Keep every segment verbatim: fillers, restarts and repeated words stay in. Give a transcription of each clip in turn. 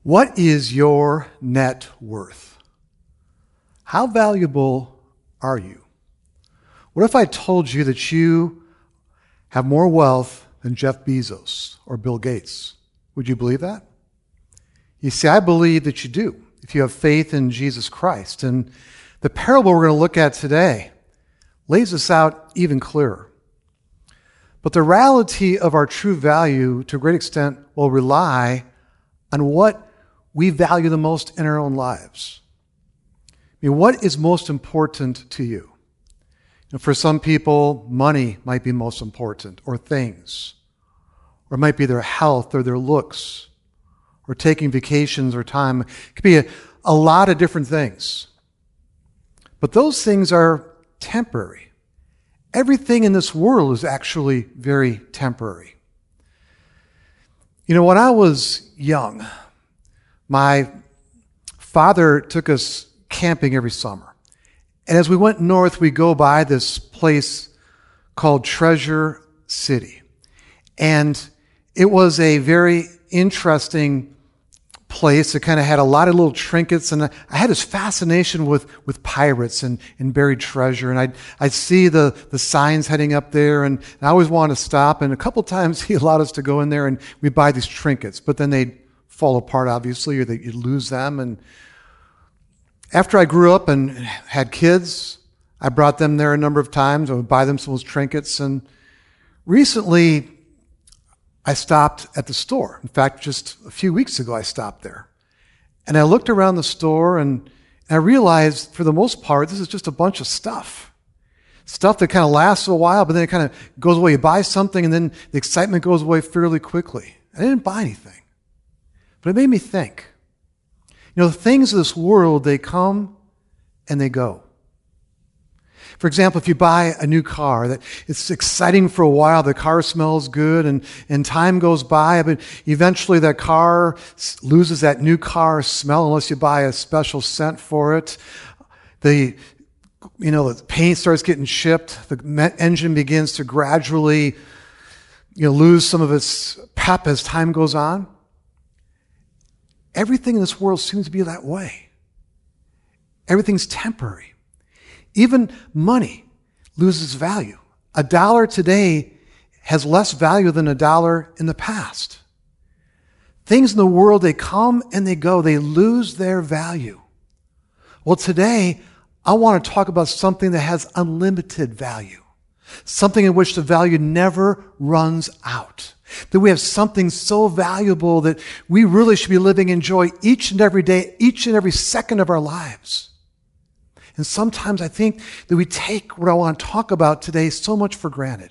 What is your net worth? How valuable are you? What if I told you that you have more wealth than Jeff Bezos or Bill Gates? Would you believe that? You see, I believe that you do, if you have faith in Jesus Christ. And the parable we're going to look at today lays this out even clearer. But the reality of our true value, to a great extent, will rely on what we value the most in our own lives. I mean, what is most important to you? You know, for some people, money might be most important, or things, or it might be their health or their looks, or taking vacations or time. It could be a, a lot of different things. But those things are temporary. Everything in this world is actually very temporary. You know, when I was young, my father took us camping every summer. And as we went north, we go by this place called Treasure City. And it was a very interesting place. It kind of had a lot of little trinkets. And I had this fascination with, with pirates and, and buried treasure. And I'd, I'd see the, the signs heading up there. And I always wanted to stop. And a couple times he allowed us to go in there and we'd buy these trinkets. But then they'd fall apart, obviously, or that you'd lose them. And after I grew up and had kids, I brought them there a number of times. I would buy them some of those trinkets. And recently, I stopped at the store. In fact, just a few weeks ago, I stopped there. And I looked around the store, and I realized, for the most part, this is just a bunch of stuff. Stuff that kind of lasts a while, but then it kind of goes away. You buy something, and then the excitement goes away fairly quickly. I didn't buy anything. But it made me think. You know, the things of this world, they come and they go. For example, if you buy a new car, that it's exciting for a while, the car smells good, and, and time goes by, but eventually that car loses that new car smell unless you buy a special scent for it. The, you know, the paint starts getting chipped, the engine begins to gradually, you know, lose some of its pep as time goes on. Everything in this world seems to be that way. Everything's temporary. Even money loses value. A dollar today has less value than a dollar in the past. Things in the world, they come and they go. They lose their value. Well, today, I want to talk about something that has unlimited value. Something in which the value never runs out. That we have something so valuable that we really should be living in joy each and every day, each and every second of our lives. And sometimes I think that we take what I want to talk about today so much for granted.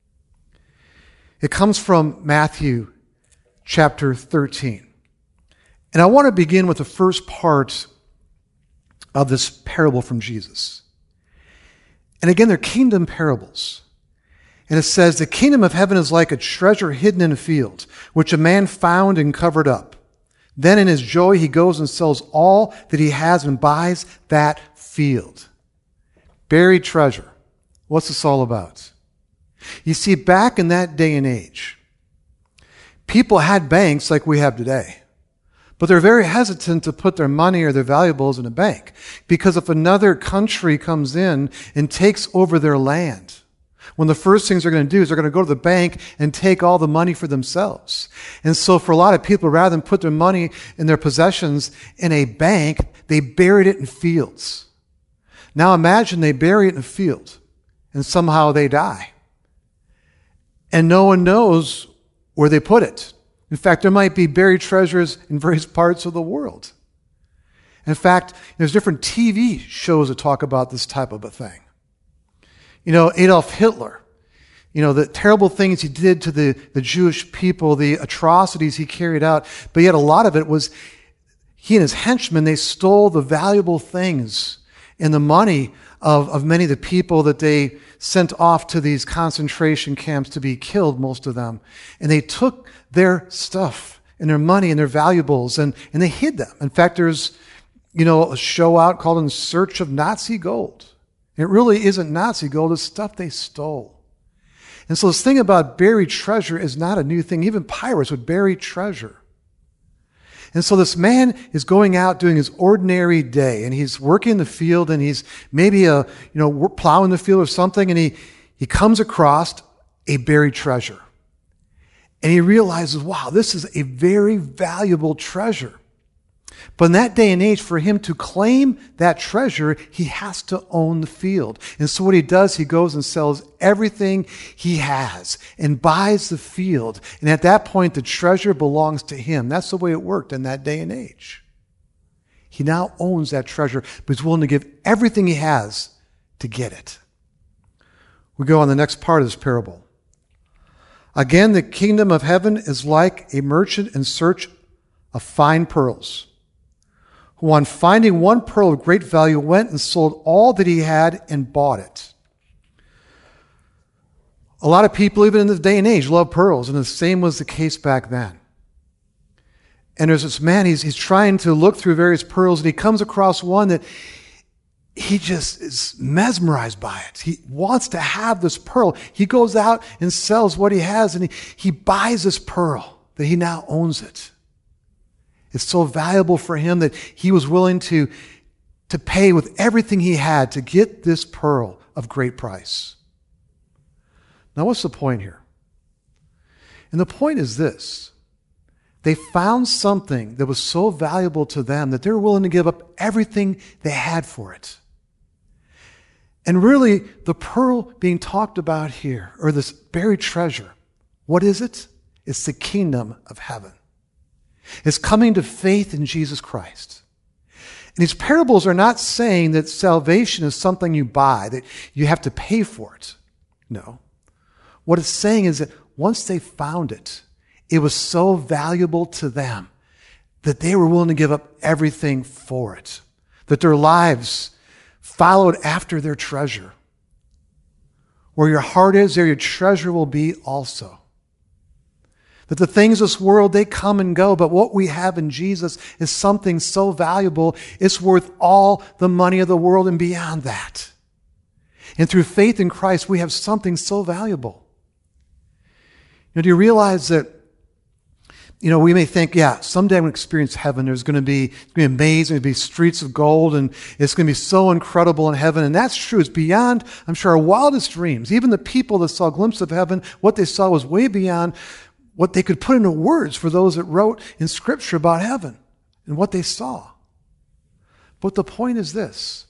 It comes from Matthew chapter thirteen. And I want to begin with the first part of this parable from Jesus. And again, they're kingdom parables. And it says, the kingdom of heaven is like a treasure hidden in a field, which a man found and covered up. Then in his joy, he goes and sells all that he has and buys that field. Buried treasure. What's this all about? You see, back in that day and age, people had banks like we have today. But they're very hesitant to put their money or their valuables in a bank. Because if another country comes in and takes over their land, one of the first things they're going to do is they're going to go to the bank and take all the money for themselves. And so for a lot of people, rather than put their money and their possessions in a bank, they buried it in fields. Now imagine they bury it in a field and somehow they die. And no one knows where they put it. In fact, there might be buried treasures in various parts of the world. In fact, there's different T V shows that talk about this type of a thing. You know, Adolf Hitler, you know, the terrible things he did to the, the Jewish people, the atrocities he carried out, but yet a lot of it was he and his henchmen, they stole the valuable things and the money of, of many of the people that they sent off to these concentration camps to be killed, most of them. And they took their stuff and their money and their valuables and, and they hid them. In fact, there's, you know, a show out called In Search of Nazi Gold. It really isn't Nazi gold, it's stuff they stole. And so this thing about buried treasure is not a new thing. Even pirates would bury treasure. And so this man is going out doing his ordinary day, and he's working in the field, and he's maybe a, you know, plowing the field or something, and he, he comes across a buried treasure. And he realizes, wow, this is a very valuable treasure. But in that day and age, for him to claim that treasure, he has to own the field. And so what he does, he goes and sells everything he has and buys the field. And at that point, the treasure belongs to him. That's the way it worked in that day and age. He now owns that treasure, but he's willing to give everything he has to get it. We go on the next part of this parable. Again, the kingdom of heaven is like a merchant in search of fine pearls, who on finding one pearl of great value went and sold all that he had and bought it. A lot of people, even in this day and age, love pearls, and the same was the case back then. And there's this man, he's, he's trying to look through various pearls, and he comes across one that he just is mesmerized by it. He wants to have this pearl. He goes out and sells what he has, and he, he buys this pearl that he now owns it. It's so valuable for him that he was willing to, to pay with everything he had to get this pearl of great price. Now, what's the point here? And the point is this. They found something that was so valuable to them that they were willing to give up everything they had for it. And really, the pearl being talked about here, or this buried treasure, what is it? It's the kingdom of heaven. It's coming to faith in Jesus Christ. And these parables are not saying that salvation is something you buy, that you have to pay for it. No. What it's saying is that once they found it, it was so valuable to them that they were willing to give up everything for it, that their lives followed after their treasure. Where your heart is, there your treasure will be also. That the things of this world, they come and go, but what we have in Jesus is something so valuable, it's worth all the money of the world and beyond that. And through faith in Christ, we have something so valuable. You know, do you realize that, you know, we may think, yeah, someday I'm going to experience heaven. There's going to be, it's going to be amazing. There's going to be streets of gold, and it's going to be so incredible in heaven. And that's true. It's beyond, I'm sure, our wildest dreams. Even the people that saw a glimpse of heaven, what they saw was way beyond what they could put into words for those that wrote in Scripture about heaven and what they saw. But the point is this,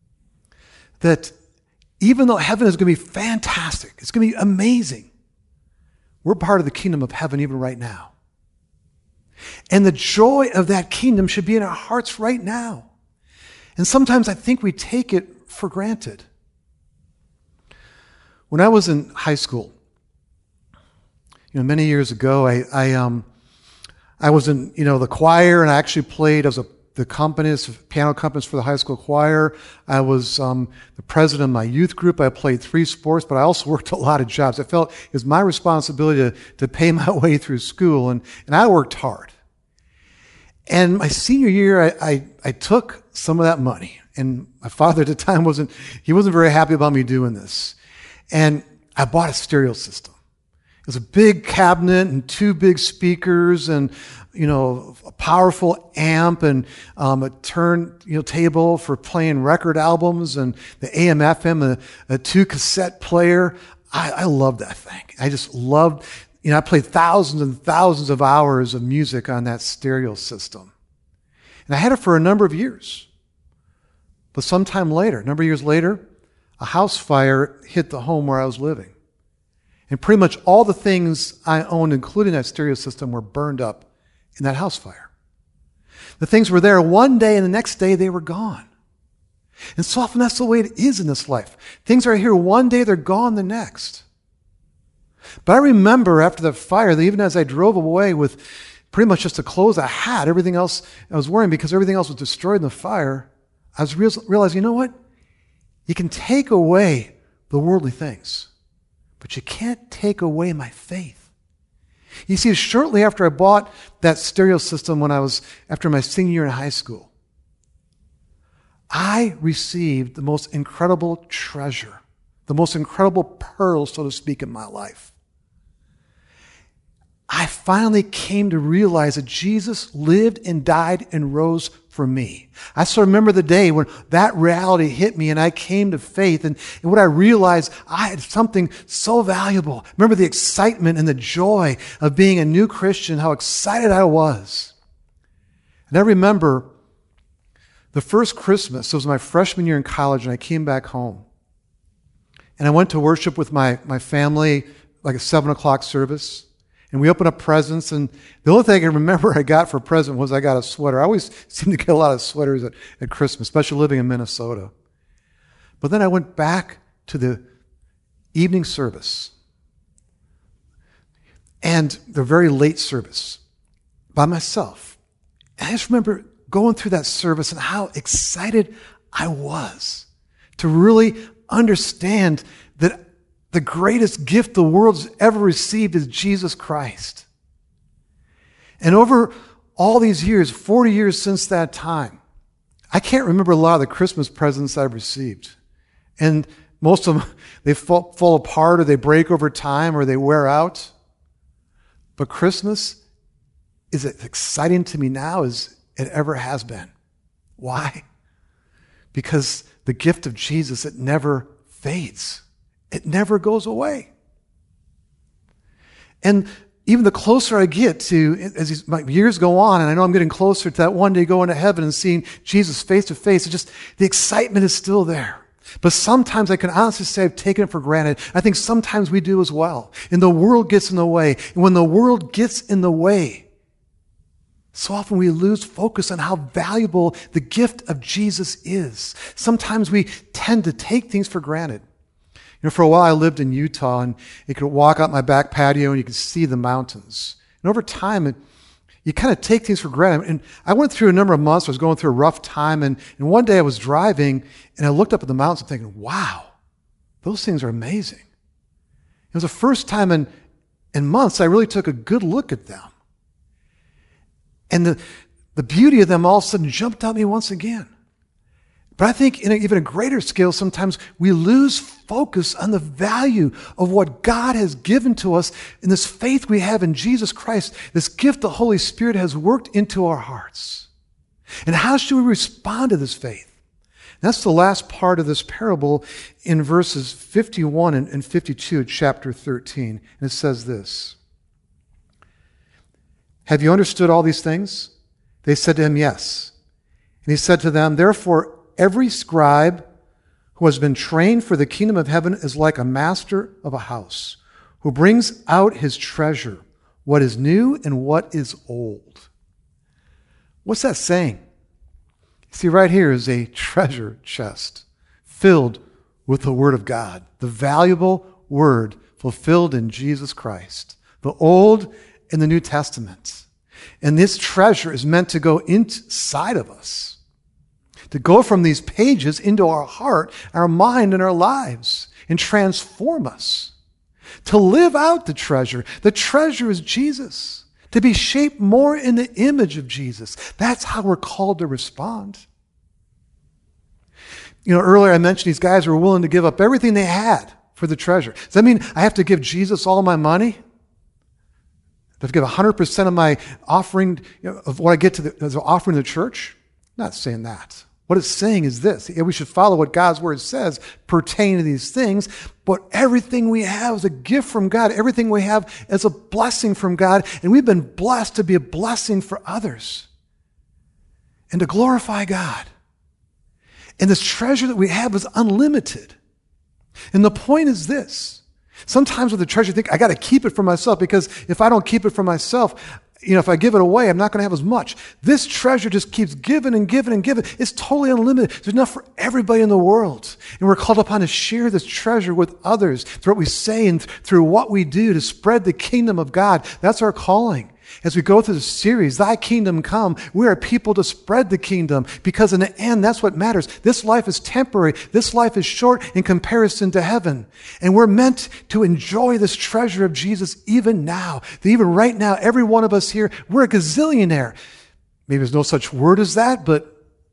that even though heaven is going to be fantastic, it's going to be amazing, we're part of the kingdom of heaven even right now. And the joy of that kingdom should be in our hearts right now. And sometimes I think we take it for granted. When I was in high school, you know, many years ago, I, I, um, I was in, you know, the choir, and I actually played as a the accompanist, piano accompanist for the high school choir. I was um, the president of my youth group. I played three sports, but I also worked a lot of jobs. I felt it was my responsibility to, to pay my way through school, and, and I worked hard. And my senior year, I, I, I took some of that money, and my father at the time wasn't, he wasn't very happy about me doing this. And I bought a stereo system. It was a big cabinet and two big speakers and, you know, a powerful amp and um, a turn, you know, table for playing record albums and the A M F M, a, a two cassette player. I, I loved that thing. I just loved, you know, I played thousands and thousands of hours of music on that stereo system. And I had it for a number of years. But sometime later, a number of years later, a house fire hit the home where I was living. And pretty much all the things I owned, including that stereo system, were burned up in that house fire. The things were there one day, and the next day they were gone. And so often that's the way it is in this life. Things are here one day, they're gone the next. But I remember after the fire, that even as I drove away with pretty much just the clothes I had, everything else I was wearing, because everything else was destroyed in the fire, I was realizing, you know what? You can take away the worldly things, but you can't take away my faith. You see, shortly after I bought that stereo system when I was, after my senior year in high school, I received the most incredible treasure, the most incredible pearl, so to speak, in my life. I finally came to realize that Jesus lived and died and rose for me. I still remember the day when that reality hit me and I came to faith, and, and what I realized, I had something so valuable. Remember the excitement and the joy of being a new Christian, how excited I was. And I remember the first Christmas, it was my freshman year in college, and I came back home. And I went to worship with my, my family, like a seven o'clock service. And we opened up presents, and the only thing I can remember I got for a present was I got a sweater. I always seem to get a lot of sweaters at, at Christmas, especially living in Minnesota. But then I went back to the evening service, and the very late service, by myself. And I just remember going through that service and how excited I was to really understand that the greatest gift the world's ever received is Jesus Christ. And over all these years, forty years since that time, I can't remember a lot of the Christmas presents I've received. And most of them, they fall, fall apart, or they break over time, or they wear out. But Christmas is as exciting to me now as it ever has been. Why? Because the gift of Jesus, it never fades. It never goes away. And even the closer I get to, as these, my years go on, and I know I'm getting closer to that one day going to heaven and seeing Jesus face to face, it just, the excitement is still there. But sometimes I can honestly say I've taken it for granted. I think sometimes we do as well. And the world gets in the way. And when the world gets in the way, so often we lose focus on how valuable the gift of Jesus is. Sometimes we tend to take things for granted. You know, for a while I lived in Utah, and you could walk out my back patio and you could see the mountains. And over time, it, you kind of take things for granted. And I went through a number of months. I was going through a rough time, and, and one day I was driving, and I looked up at the mountains and thinking, wow, those things are amazing. It was the first time in, in months I really took a good look at them. And the, the beauty of them all of a sudden jumped out at me once again. But I think in a, even a greater scale, sometimes we lose focus on the value of what God has given to us in this faith we have in Jesus Christ, this gift the Holy Spirit has worked into our hearts. And how should we respond to this faith? And that's the last part of this parable in verses fifty-one and fifty-two, chapter thirteen. And it says this: "Have you understood all these things?" They said to him, "Yes." And he said to them, "Therefore, every scribe who has been trained for the kingdom of heaven is like a master of a house, who brings out his treasure, what is new and what is old." What's that saying? See, right here is a treasure chest filled with the Word of God, the valuable Word fulfilled in Jesus Christ, the Old and the New Testament. And this treasure is meant to go inside of us, to go from these pages into our heart, our mind, and our lives, and transform us. To live out the treasure. The treasure is Jesus. To be shaped more in the image of Jesus. That's how we're called to respond. You know, earlier I mentioned these guys were willing to give up everything they had for the treasure. Does that mean I have to give Jesus all my money? Do I have to give one hundred percent of my offering, you know, of what I get to the, as an offering to the church? I'm not saying that. What it's saying is this: yeah, we should follow what God's word says pertaining to these things, but everything we have is a gift from God. Everything we have is a blessing from God, and we've been blessed to be a blessing for others and to glorify God. And this treasure that we have is unlimited. And the point is this: sometimes with the treasure, you think, I got to keep it for myself, because if I don't keep it for myself, you know, if I give it away, I'm not going to have as much. This treasure just keeps giving and giving and giving. It's totally unlimited. There's enough for everybody in the world. And we're called upon to share this treasure with others through what we say and through what we do to spread the kingdom of God. That's our calling. As we go through the series, Thy Kingdom Come, we are people to spread the kingdom, because in the end, that's what matters. This life is temporary. This life is short in comparison to heaven. And we're meant to enjoy this treasure of Jesus even now. Even right now, every one of us here, we're a gazillionaire. Maybe there's no such word as that, but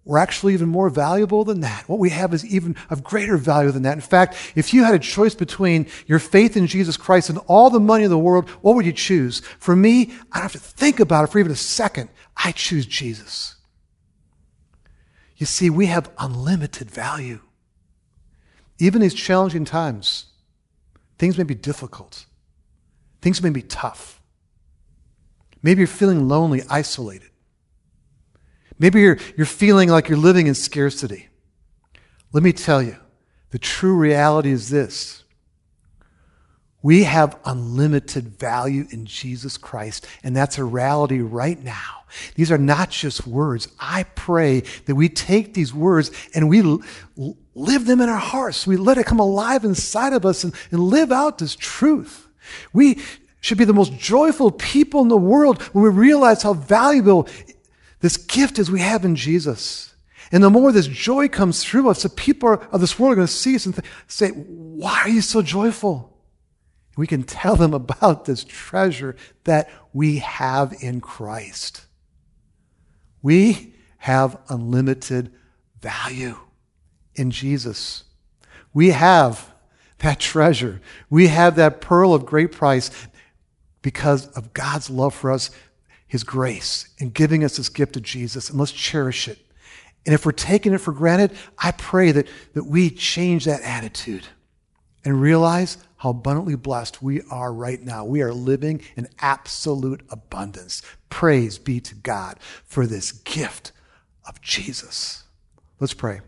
we're actually even more valuable than that. What we have is even of greater value than that. In fact, if you had a choice between your faith in Jesus Christ and all the money in the world, what would you choose? For me, I don't have to think about it for even a second. I choose Jesus. You see, we have unlimited value. Even in these challenging times, things may be difficult. Things may be tough. Maybe you're feeling lonely, isolated. Maybe you're, you're feeling like you're living in scarcity. Let me tell you, the true reality is this. We have unlimited value in Jesus Christ, and that's a reality right now. These are not just words. I pray that we take these words and we l- live them in our hearts. We let it come alive inside of us and, and live out this truth. We should be the most joyful people in the world when we realize how valuable this gift is we have in Jesus. And the more this joy comes through us, the people of this world are going to see us and th- say, why are you so joyful? And we can tell them about this treasure that we have in Christ. We have unlimited value in Jesus. We have that treasure. We have that pearl of great price because of God's love for us, His grace, in giving us this gift of Jesus. And let's cherish it. And if we're taking it for granted, I pray that, that we change that attitude and realize how abundantly blessed we are right now. We are living in absolute abundance. Praise be to God for this gift of Jesus. Let's pray.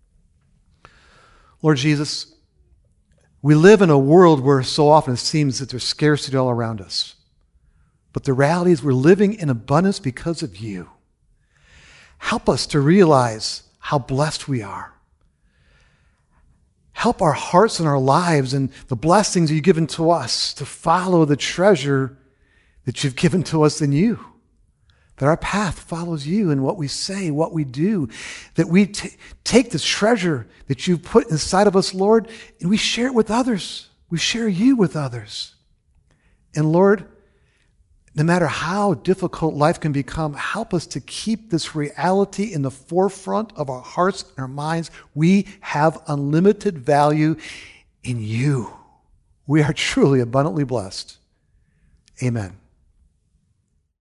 Lord Jesus, we live in a world where so often it seems that there's scarcity all around us. But the reality is we're living in abundance because of you. Help us to realize how blessed we are. Help our hearts and our lives and the blessings you've given to us to follow the treasure that you've given to us in you. That our path follows you in what we say, what we do. That we t- take this treasure that you've put inside of us, Lord, and we share it with others. We share you with others. And Lord, no matter how difficult life can become, help us to keep this reality in the forefront of our hearts and our minds. We have unlimited value in you. We are truly abundantly blessed. Amen.